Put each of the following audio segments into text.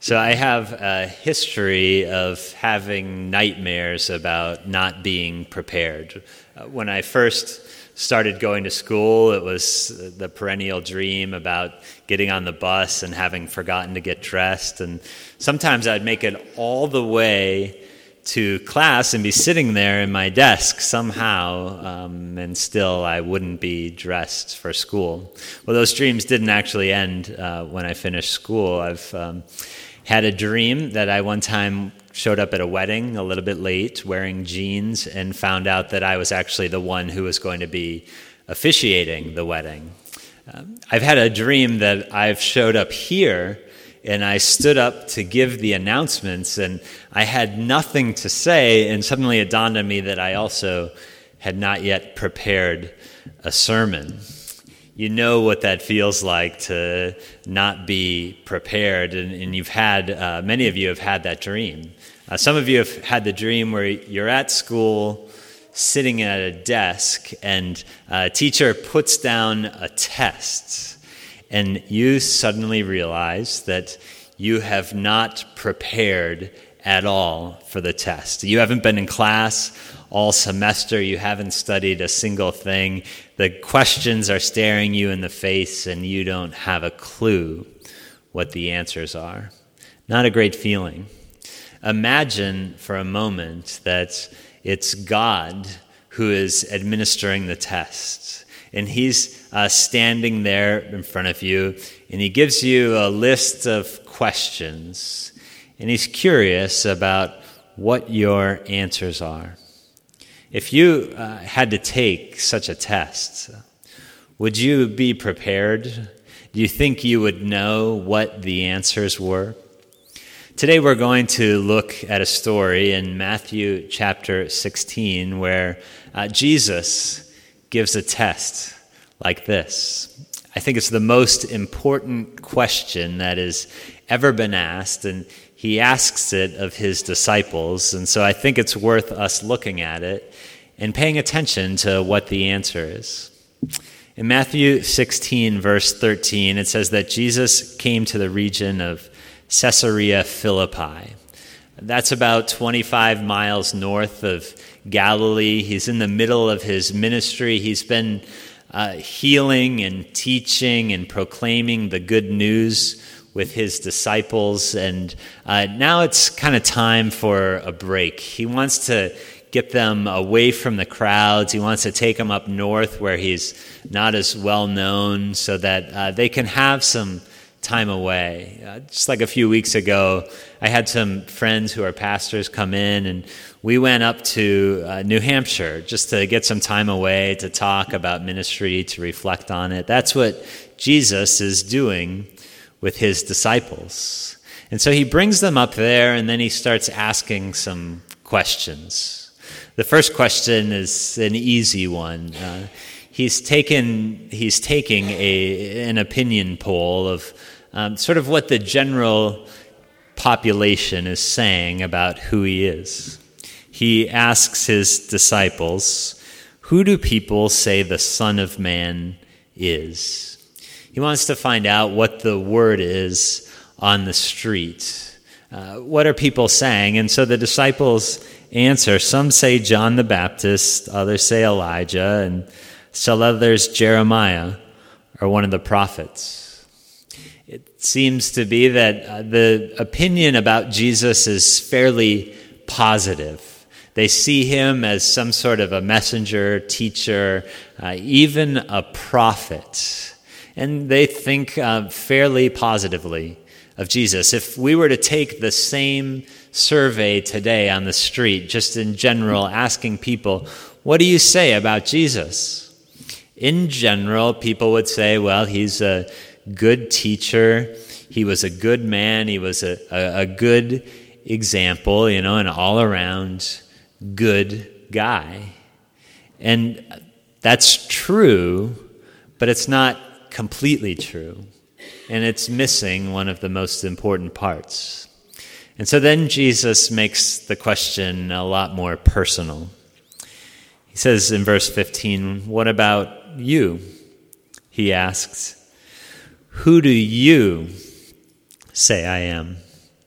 So I have a history of having nightmares about not being prepared. When I first started going to school, it was the perennial dream about getting on the bus and having forgotten to get dressed. And sometimes I'd make it all the way to class and be sitting there in my desk somehow, and still I wouldn't be dressed for school. Well, those dreams didn't actually end when I finished school. I've had a dream that I one time showed up at a wedding a little bit late wearing jeans and found out that I was actually the one who was going to be officiating the wedding. I've had a dream that I've showed up here and I stood up to give the announcements and I had nothing to say, and suddenly it dawned on me that I also had not yet prepared a sermon. You know what that feels like to not be prepared, and you've had, many of you have had that dream. Some of you have had the dream where you're at school, sitting at a desk, and a teacher puts down a test, and you suddenly realize that you have not prepared at all for the test. You haven't been in class all semester. You haven't studied a single thing. The questions are staring you in the face, and you don't have a clue what the answers are. Not a great feeling. Imagine for a moment that it's God who is administering the test, and he's standing there in front of you, and he gives you a list of questions, and he's curious about what your answers are. If you had to take such a test, would you be prepared? Do you think you would know what the answers were? Today we're going to look at a story in Matthew chapter 16 where Jesus gives a test like this. I think it's the most important question that has ever been asked, and he asks it of his disciples, and so I think it's worth us looking at it and paying attention to what the answer is. In Matthew 16, verse 13, it says that Jesus came to the region of Caesarea Philippi. That's about 25 miles north of Galilee. He's in the middle of his ministry. He's been healing and teaching and proclaiming the good news with his disciples, and now it's kind of time for a break. He wants to get them away from the crowds. He wants to take them up north where he's not as well known so that they can have some time away. Just like a few weeks ago, I had some friends who are pastors come in, and we went up to New Hampshire just to get some time away, to talk about ministry, to reflect on it. That's what Jesus is doing with his disciples. And so he brings them up there, and then he starts asking some questions. The first question is an easy one. He's taking an opinion poll of sort of what the general population is saying about who he is. He asks his disciples, "Who do people say the Son of Man is?" He wants to find out what the word is on the street. What are people saying? And so the disciples answer. Some say John the Baptist, others say Elijah, and still others Jeremiah or one of the prophets. It seems to be that the opinion about Jesus is fairly positive. They see him as some sort of a messenger, teacher, even a prophet. And they think fairly positively of Jesus. If we were to take the same survey today on the street, just in general, asking people, what do you say about Jesus? In general, people would say, well, he's a good teacher. He was a good man. He was a good example, an all-around good guy. And that's true, but it's not completely true. And it's missing one of the most important parts. And so then Jesus makes the question a lot more personal. He says in verse 15, "What about you?" He asks, "Who do you say I am?"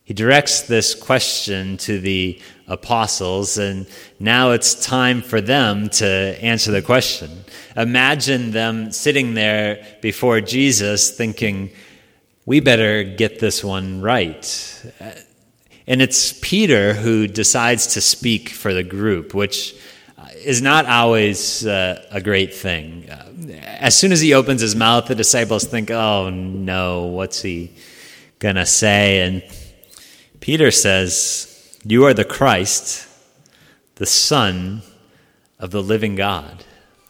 He directs this question to the apostles, and now it's time for them to answer the question. Imagine them sitting there before Jesus thinking, we better get this one right. And it's Peter who decides to speak for the group, which is not always a great thing. As soon as he opens his mouth, the disciples think, oh no, what's he gonna say? And Peter says, you are the Christ, the Son of the living God.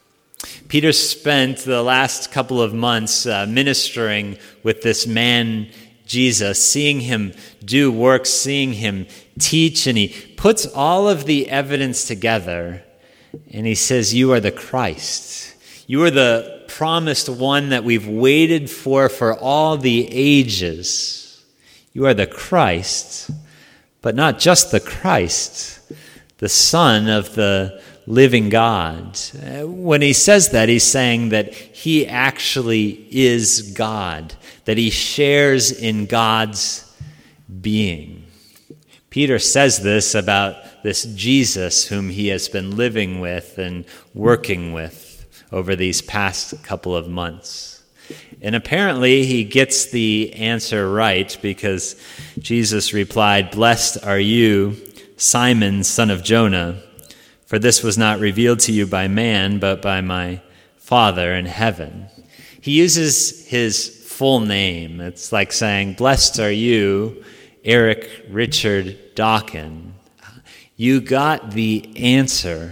Peter spent the last couple of months ministering with this man, Jesus, seeing him do work, seeing him teach, and he puts all of the evidence together, and he says, you are the Christ. You are the promised one that we've waited for all the ages. You are the Christ, but not just the Christ, the Son of the living God. When he says that, he's saying that he actually is God, that he shares in God's being. Peter says this about this Jesus whom he has been living with and working with over these past couple of months. And apparently he gets the answer right, because Jesus replied, blessed are you, Simon, son of Jonah, for this was not revealed to you by man, but by my Father in heaven. He uses his full name. It's like saying, blessed are you, Eric Richard Dawkin. You got the answer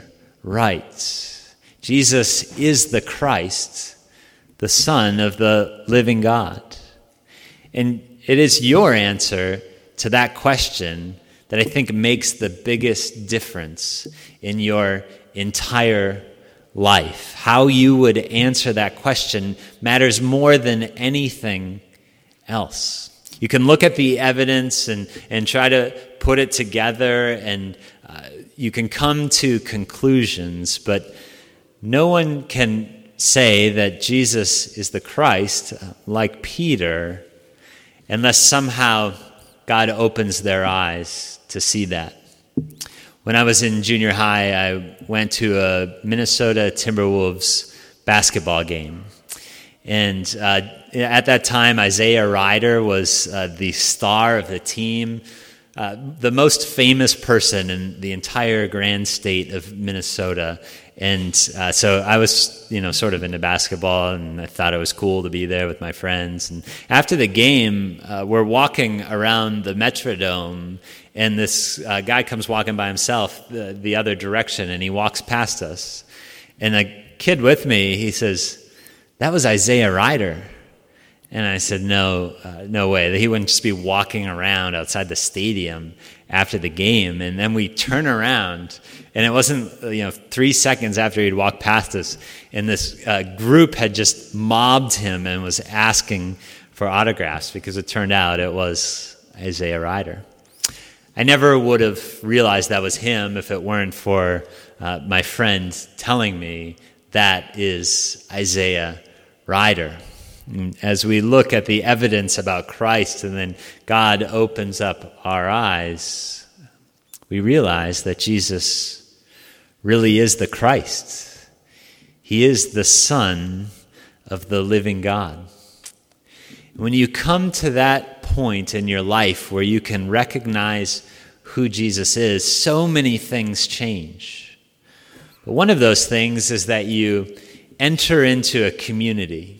right. Jesus is the Christ, the Son of the living God. And it is your answer to that question that I think makes the biggest difference in your entire life. How you would answer that question matters more than anything else. You can look at the evidence and try to put it together, and you can come to conclusions, but no one can say that Jesus is the Christ like Peter unless somehow God opens their eyes to see that. When I was in junior high, I went to a Minnesota Timberwolves basketball game. And at that time, Isaiah Rider was the star of the team, the most famous person in the entire grand state of Minnesota. And so I was, sort of into basketball, and I thought it was cool to be there with my friends. And after the game, we're walking around the Metrodome, and this guy comes walking by himself the other direction, and he walks past us. And a kid with me, he says, that was Isaiah Rider. And I said, no way. He wouldn't just be walking around outside the stadium after the game. And then we turn around, and it wasn't 3 seconds after he'd walked past us, and this group had just mobbed him and was asking for autographs, because it turned out it was Isaiah Rider. I never would have realized that was him if it weren't for my friend telling me that is Isaiah Rider. As we look at the evidence about Christ, and then God opens up our eyes, we realize that Jesus really is the Christ. He is the Son of the living God. When you come to that point in your life where you can recognize who Jesus is, so many things change. But one of those things is that you enter into a community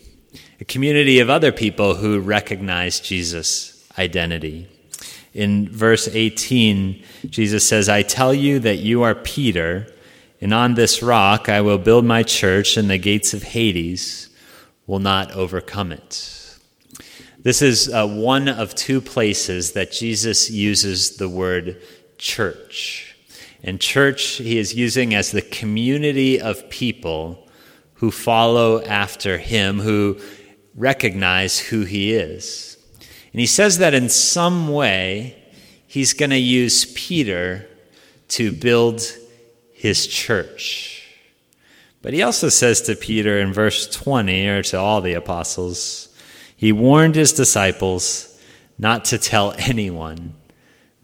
of other people who recognize Jesus' identity. In verse 18, Jesus says, I tell you that you are Peter, and on this rock I will build my church, and the gates of Hades will not overcome it. This is one of two places that Jesus uses the word church. And church he is using as the community of people who follow after him, who recognize who he is. And he says that in some way he's going to use Peter to build his church. But he also says to Peter in verse 20, or to all the apostles, he warned his disciples not to tell anyone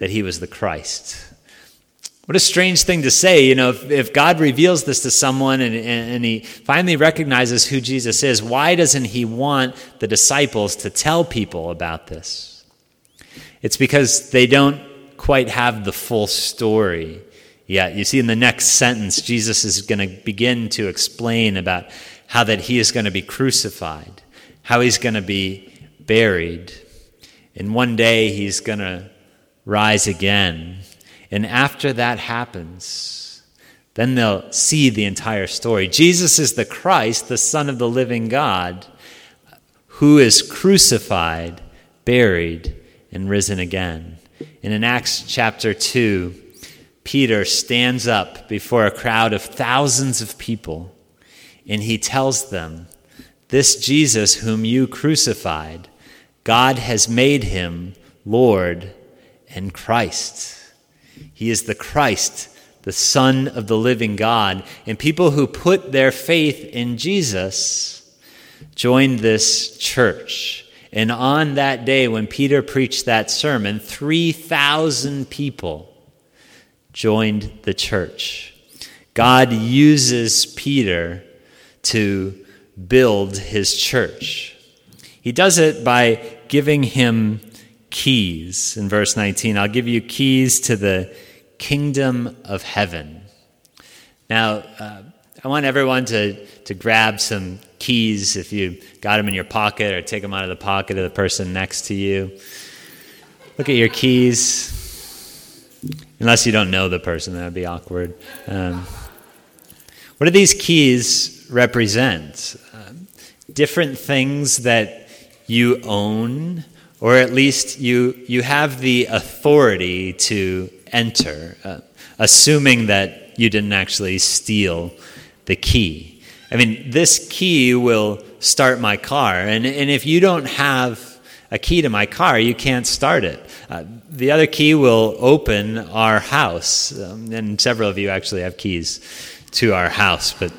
that he was the Christ. What a strange thing to say, if God reveals this to someone and he finally recognizes who Jesus is, why doesn't he want the disciples to tell people about this? It's because they don't quite have the full story yet. You see, in the next sentence, Jesus is going to begin to explain about how that he is going to be crucified, how he's going to be buried, and one day he's going to rise again. And after that happens, then they'll see the entire story. Jesus is the Christ, the Son of the living God, who is crucified, buried, and risen again. And in Acts chapter 2, Peter stands up before a crowd of thousands of people, and he tells them, "This Jesus whom you crucified, God has made him Lord and Christ." He is the Christ, the Son of the living God. And people who put their faith in Jesus joined this church. And on that day when Peter preached that sermon, 3,000 people joined the church. God uses Peter to build his church. He does it by giving him keys. In verse 19, I'll give you keys to the kingdom of heaven. Now, I want everyone to grab some keys if you got them in your pocket, or take them out of the pocket of the person next to you. Look at your keys. Unless you don't know the person, that would be awkward. What do these keys represent? Different things that you own, or at least you have the authority to enter, assuming that you didn't actually steal the key. I mean, this key will start my car, and if you don't have a key to my car, you can't start it. The other key will open our house, and several of you actually have keys to our house, but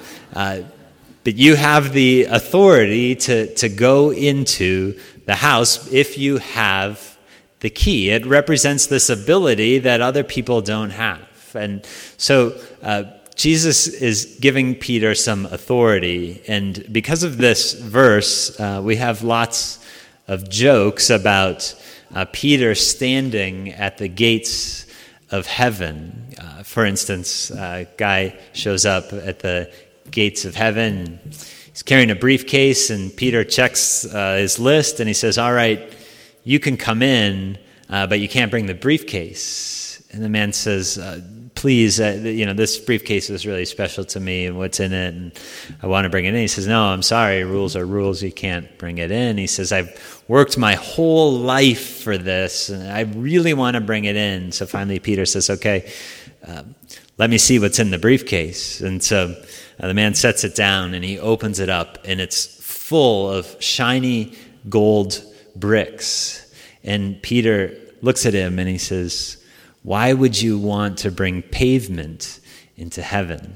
you have the authority to go into the house if you have the key. It represents this ability that other people don't have. And so Jesus is giving Peter some authority. And because of this verse, we have lots of jokes about Peter standing at the gates of heaven. For instance, a guy shows up at the gates of heaven. He's carrying a briefcase, and Peter checks his list, and he says, "All right, you can come in, but you can't bring the briefcase." And the man says, "Please, this briefcase is really special to me, and what's in it, and I want to bring it in." He says, "No, I'm sorry, rules are rules, you can't bring it in." He says, "I've worked my whole life for this, and I really want to bring it in." So finally Peter says, "Okay, let me see what's in the briefcase." And so the man sets it down, and he opens it up, and it's full of shiny gold bricks. And Peter looks at him, and he says, "Why would you want to bring pavement into heaven?"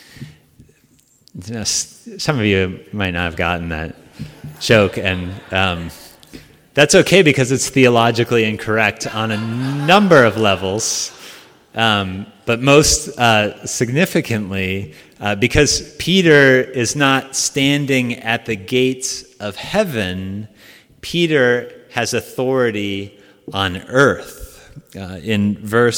Some of you might not have gotten that joke, and that's okay because it's theologically incorrect on a number of levels. But most significantly, because Peter is not standing at the gates of heaven, Peter has authority on earth. In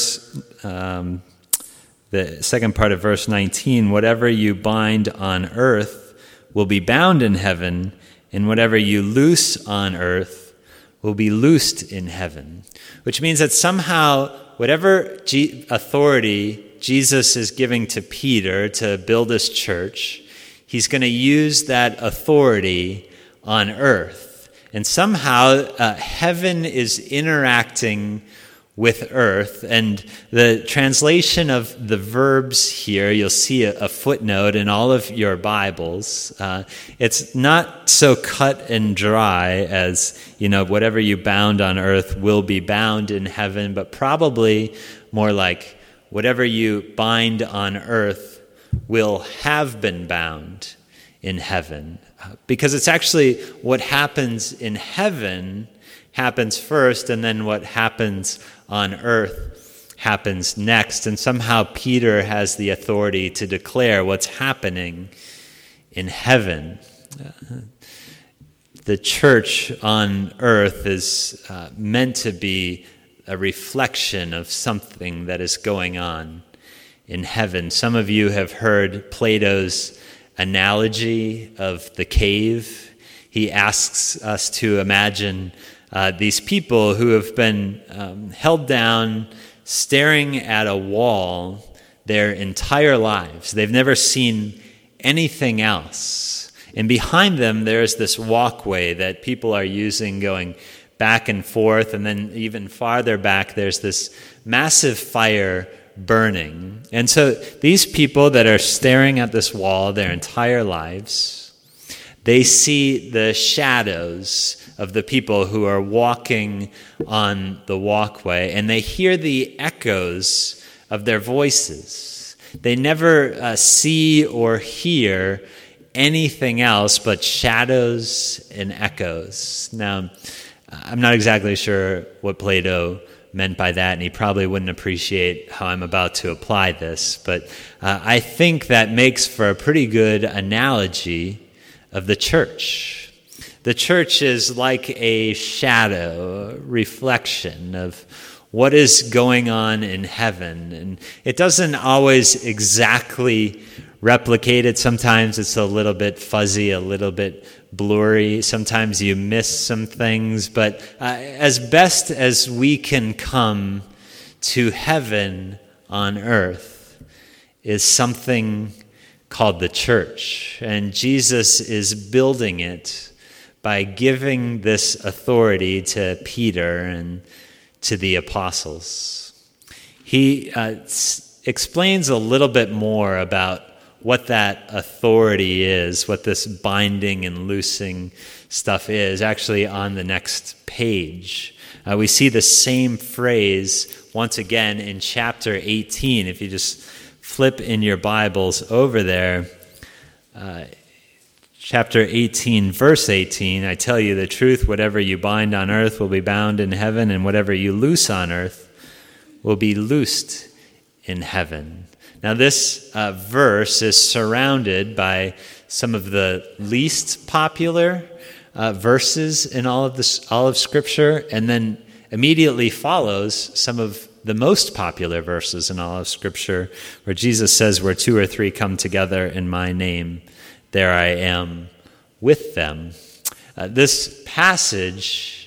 the second part of verse 19, whatever you bind on earth will be bound in heaven, and whatever you loose on earth will be loosed in heaven. Which means that somehow whatever authority Jesus is giving to Peter to build his church, he's going to use that authority on earth. And somehow heaven is interacting with earth. And the translation of the verbs here, you'll see a footnote in all of your Bibles. It's not so cut and dry as, whatever you bound on earth will be bound in heaven, but probably more like whatever you bind on earth will have been bound in heaven. Because it's actually what happens in heaven happens first, and then what happens on earth happens next. And somehow Peter has the authority to declare what's happening in heaven. The church on earth is meant to be a reflection of something that is going on in heaven. Some of you have heard Plato's analogy of the cave. He asks us to imagine these people who have been held down, staring at a wall their entire lives. They've never seen anything else. And behind them, there's this walkway that people are using going back and forth. And then even farther back, there's this massive fire burning. And so these people that are staring at this wall their entire lives, they see the shadows of the people who are walking on the walkway, and they hear the echoes of their voices. They never see or hear anything else but shadows and echoes. Now, I'm not exactly sure what Plato meant by that, and he probably wouldn't appreciate how I'm about to apply this, but I think that makes for a pretty good analogy of the church. The church is like a shadow, reflection of what is going on in heaven. And it doesn't always exactly replicate it. Sometimes it's a little bit fuzzy, a little bit blurry. Sometimes you miss some things. But as best as we can come to heaven on earth is something called the church. And Jesus is building it by giving this authority to Peter and to the apostles. He explains a little bit more about what that authority is, what this binding and loosing stuff is, actually on the next page. We see the same phrase once again in chapter 18. If you just flip in your Bibles over there, chapter 18, verse 18, I tell you the truth, whatever you bind on earth will be bound in heaven, and whatever you loose on earth will be loosed in heaven. Now this verse is surrounded by some of the least popular verses in all of Scripture, and then immediately follows some of the most popular verses in all of Scripture, where Jesus says, where two or three come together in my name, there I am with them. This passage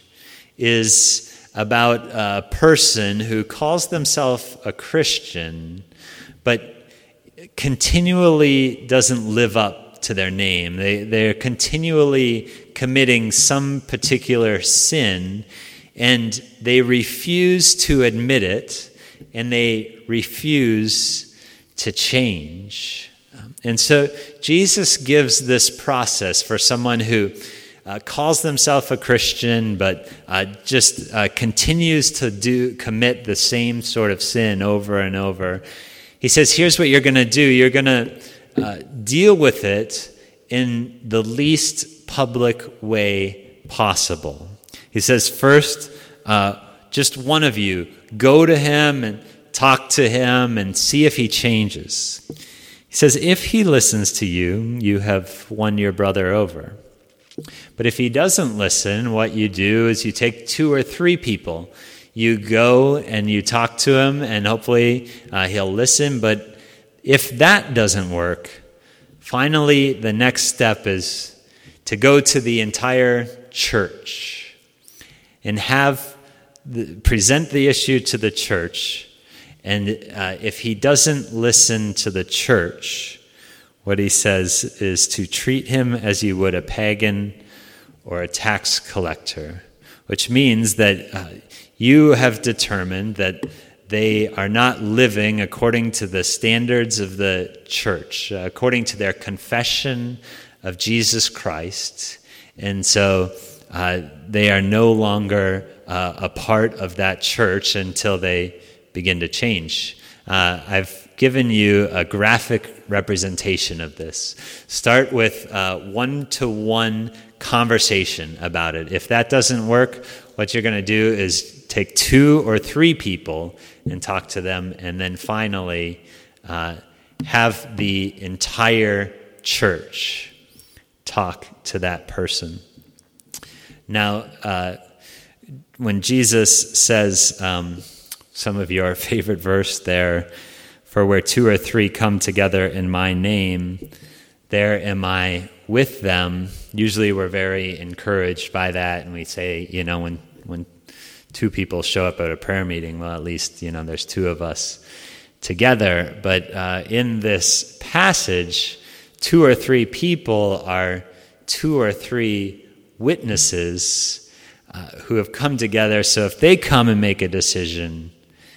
is about a person who calls themselves a Christian, but continually doesn't live up to their name. They're continually committing some particular sin, and they refuse to admit it, and they refuse to change. And so Jesus gives this process for someone who calls themselves a Christian, but just continues to commit the same sort of sin over and over. He says, here's what you're going to do. You're going to deal with it in the least public way possible. He says, first, just one of you, go to him and talk to him and see if he changes. He says, if he listens to you, you have won your brother over. But if he doesn't listen, what you do is you take 2 or 3 people. You go and you talk to him, and hopefully he'll listen. But if that doesn't work, finally the next step is to go to the entire church and present the issue to the church. And if he doesn't listen to the church, what he says is to treat him as you would a pagan or a tax collector, which means that you have determined that they are not living according to the standards of the church, according to their confession of Jesus Christ. And so they are no longer a part of that church until they begin to change. I've given you a graphic representation of this. Start with one-to-one conversation about it. If that doesn't work, what you're going to do is take 2 or 3 people and talk to them, and then finally have the entire church talk to that person. Now, when Jesus says, some of your favorite verse there, for where 2 or 3 come together in my name, there am I with them. Usually we're very encouraged by that, and we say, when 2 people show up at a prayer meeting, well, at least, there's 2 of us together. But in this passage, 2 or 3 people are 2 or 3 witnesses who have come together. So if they come and make a decision,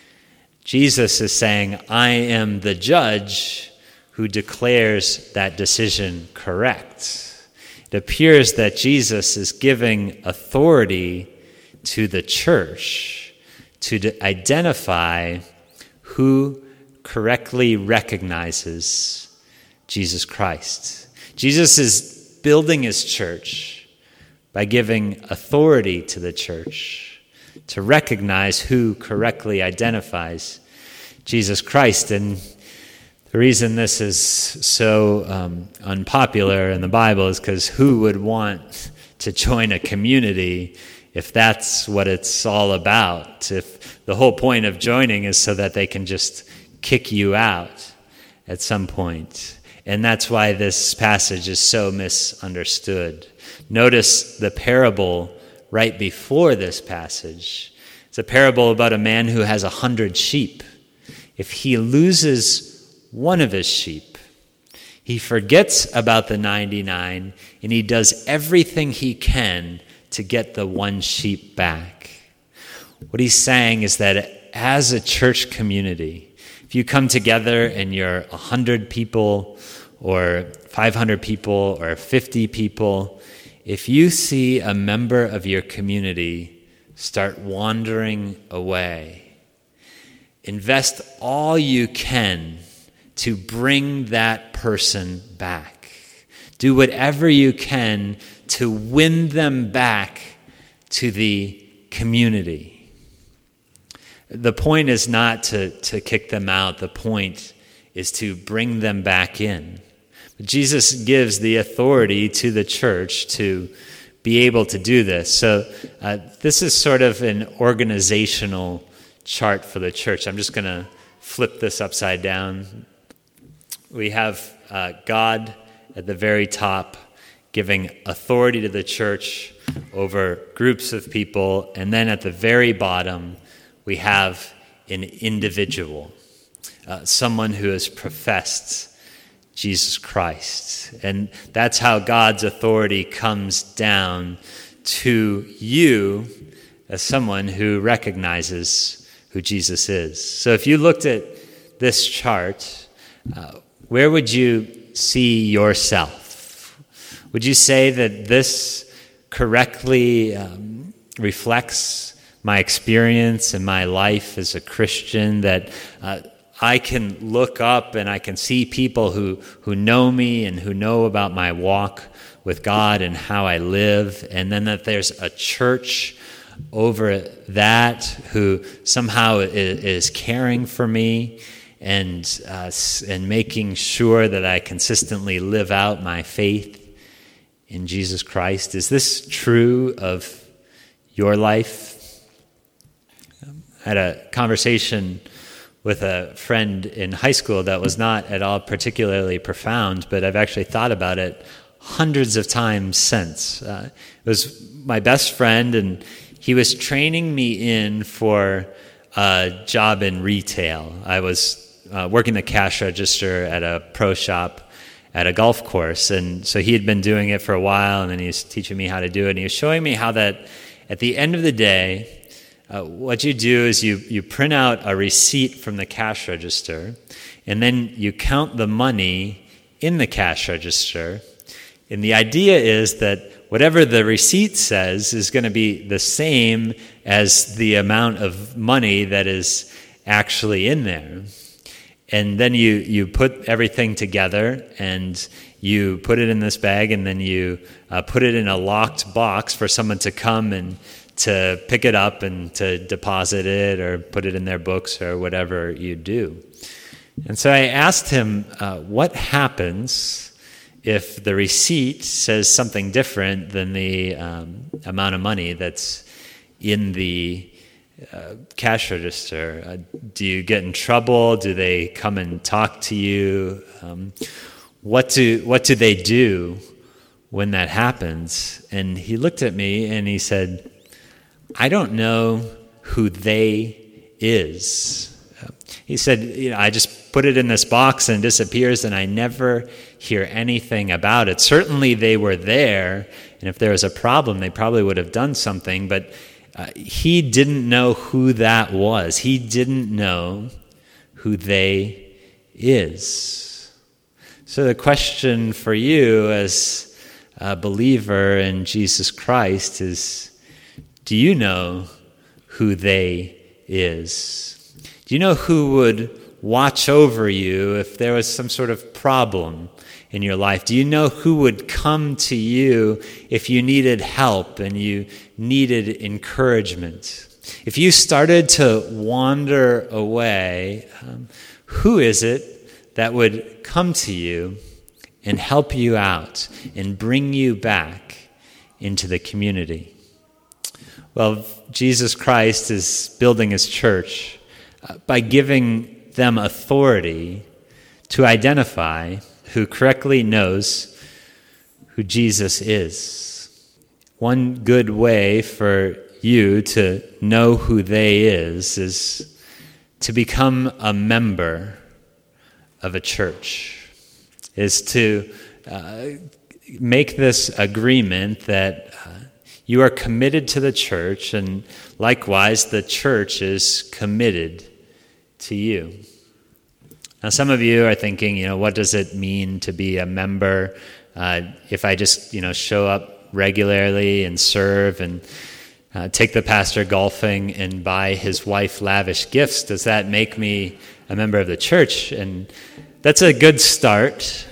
Jesus is saying, I am the judge who declares that decision correct. It appears that Jesus is giving authority to the church to identify who correctly recognizes Jesus Christ. Jesus is building his church by giving authority to the church to recognize who correctly identifies Jesus Christ. And the reason this is so unpopular in the Bible is because who would want to join a community if that's what it's all about? If the whole point of joining is so that they can just kick you out at some point. And that's why this passage is so misunderstood. Notice the parable right before this passage. It's a parable about a man who has 100 sheep. If he loses one of his sheep, he forgets about the 99, and he does everything he can to get the one sheep back. What he's saying is that as a church community, if you come together and you're 100 people or 500 people or 50 people, if you see a member of your community start wandering away, invest all you can to bring that person back. Do whatever you can to win them back to the community. The point is not to kick them out. The point is to bring them back in. But Jesus gives the authority to the church to be able to do this. So this is sort of an organizational chart for the church. I'm just going to flip this upside down. We have God at the very top giving authority to the church over groups of people. And then at the very bottom, we have an individual, someone who has professed Jesus Christ. And that's how God's authority comes down to you as someone who recognizes who Jesus is. So if you looked at this chart, where would you see yourself? Would you say that this correctly reflects my experience and my life as a Christian, that I can look up and I can see people who know me and who know about my walk with God and how I live, and then that there's a church over that who somehow is caring for me and making sure that I consistently live out my faith in Jesus Christ? Is this true of your life? I had a conversation with a friend in high school that was not at all particularly profound, but I've actually thought about it hundreds of times since. It was my best friend, and he was training me in for a job in retail. I was working the cash register at a pro shop at a golf course, and so he had been doing it for a while, and then he was teaching me how to do it, and he was showing me how that at the end of the day, what you do is you print out a receipt from the cash register, and then you count the money in the cash register, and the idea is that whatever the receipt says is going to be the same as the amount of money that is actually in there. And then you put everything together, and you put it in this bag, and then you put it in a locked box for someone to come and to pick it up and to deposit it or put it in their books or whatever you do. And so I asked him, what happens if the receipt says something different than the amount of money that's in the cash register? Do you get in trouble? Do they come and talk to you? What do they do when that happens? And he looked at me and he said, I don't know who they is. He said, I just put it in this box and it disappears and I never hear anything about it. Certainly they were there, and if there was a problem, they probably would have done something, but he didn't know who that was. He didn't know who they is. So the question for you as a believer in Jesus Christ is, do you know who they is? Do you know who would watch over you if there was some sort of problem in your life? Do you know who would come to you if you needed help and you needed encouragement? If you started to wander away, who is it that would come to you and help you out and bring you back into the community? Well, Jesus Christ is building his church by giving them authority to identify who correctly knows who Jesus is. One good way for you to know who they is to become a member of a church, is to make this agreement that you are committed to the church, and likewise the church is committed to you. Now, some of you are thinking, what does it mean to be a member? If I just, show up regularly and serve and take the pastor golfing and buy his wife lavish gifts, does that make me a member of the church? And that's a good start,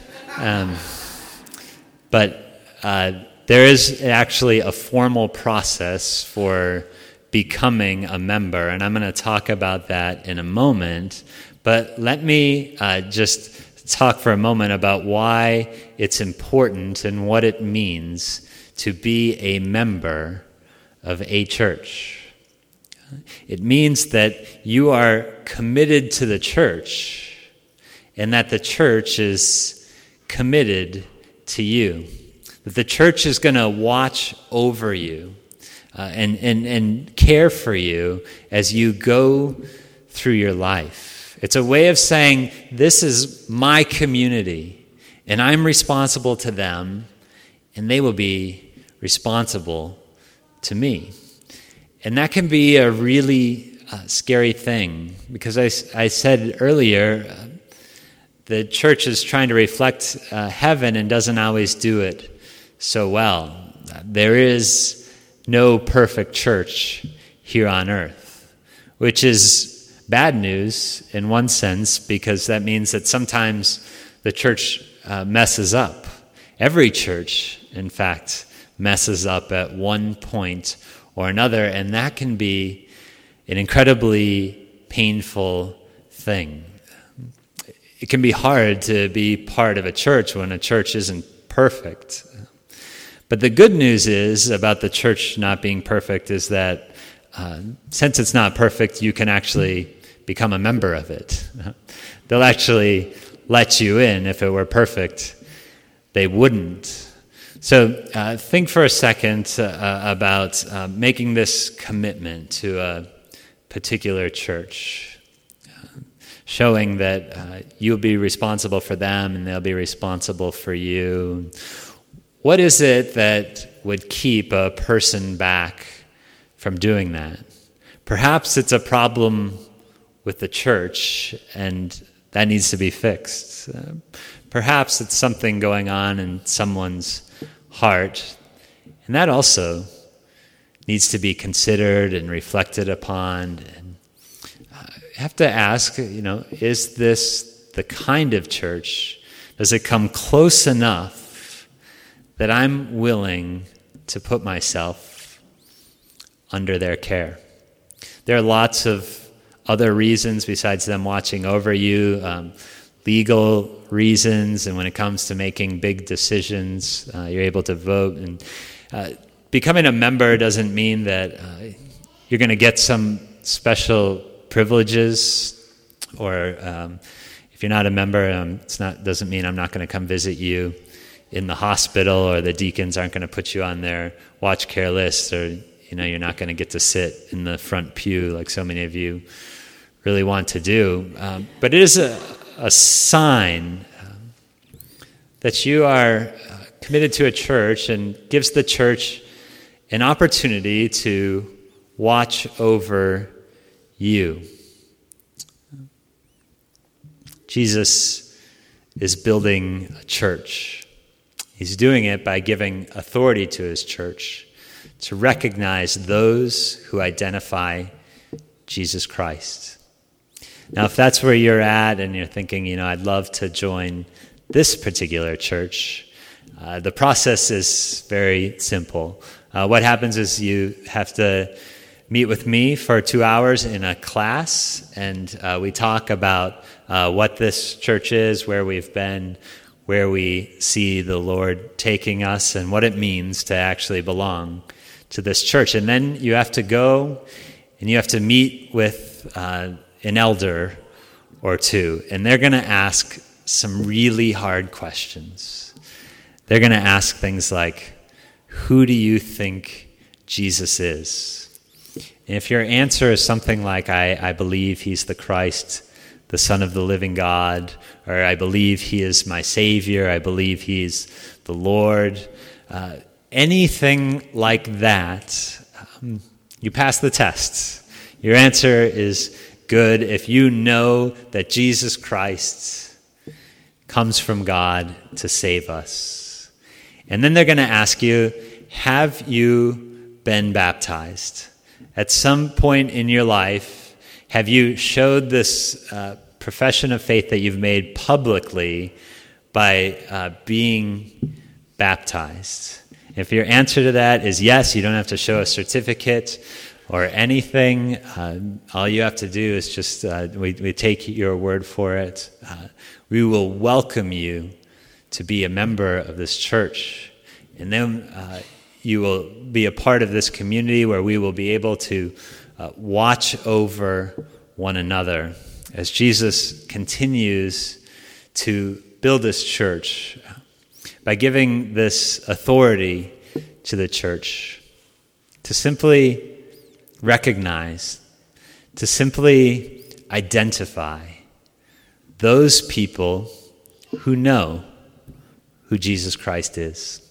but there is actually a formal process for becoming a member, and I'm going to talk about that in a moment. But let me just talk for a moment about why it's important and what it means to be a member of a church. It means that you are committed to the church and that the church is committed to you. That the church is going to watch over you and care for you as you go through your life. It's a way of saying, this is my community, and I'm responsible to them, and they will be responsible to me. And that can be a really scary thing, because I said earlier, the church is trying to reflect heaven and doesn't always do it so well. There is no perfect church here on earth, which is bad news in one sense, because that means that sometimes the church messes up. Every church, in fact, messes up at one point or another, and that can be an incredibly painful thing. It can be hard to be part of a church when a church isn't perfect. But the good news is about the church not being perfect is that since it's not perfect, you can actually become a member of it. They'll actually let you in. If it were perfect, they wouldn't. So think for a second about making this commitment to a particular church, showing that you'll be responsible for them and they'll be responsible for you. What is it that would keep a person back from doing that? Perhaps it's a problem with the church, and that needs to be fixed. Perhaps it's something going on in someone's heart, and that also needs to be considered and reflected upon. And you have to ask, is this the kind of church? Does it come close enough that I'm willing to put myself under their care. There are lots of other reasons besides them watching over you, legal reasons, and when it comes to making big decisions, you're able to vote. And becoming a member doesn't mean that you're going to get some special privileges, or if you're not a member, doesn't mean I'm not going to come visit you in the hospital, or the deacons aren't going to put you on their watch care list, or you're not going to get to sit in the front pew like so many of you really want to do. But it is a sign that you are committed to a church, and gives the church an opportunity to watch over you. Jesus is building a church. He's doing it by giving authority to his church to recognize those who identify Jesus Christ. Now, if that's where you're at and you're thinking, I'd love to join this particular church, the process is very simple. What happens is you have to meet with me for 2 hours in a class, and we talk about what this church is, where we've been, where we see the Lord taking us, and what it means to actually belong to this church. And then you have to go and you have to meet with an elder or two, and they're going to ask some really hard questions. They're going to ask things like, who do you think Jesus is? And if your answer is something like, I believe he's the Christ, the Son of the living God, or I believe he is my Savior, I believe he's the Lord, anything like that, you pass the test. Your answer is good if you know that Jesus Christ comes from God to save us. And then they're going to ask you, have you been baptized? At some point in your life, have you showed this profession of faith that you've made publicly by being baptized? If your answer to that is yes, you don't have to show a certificate or anything. All you have to do is just, we take your word for it. We will welcome you to be a member of this church. And then you will be a part of this community where we will be able to watch over one another as Jesus continues to build this church by giving this authority to the church to simply recognize, to simply identify those people who know who Jesus Christ is.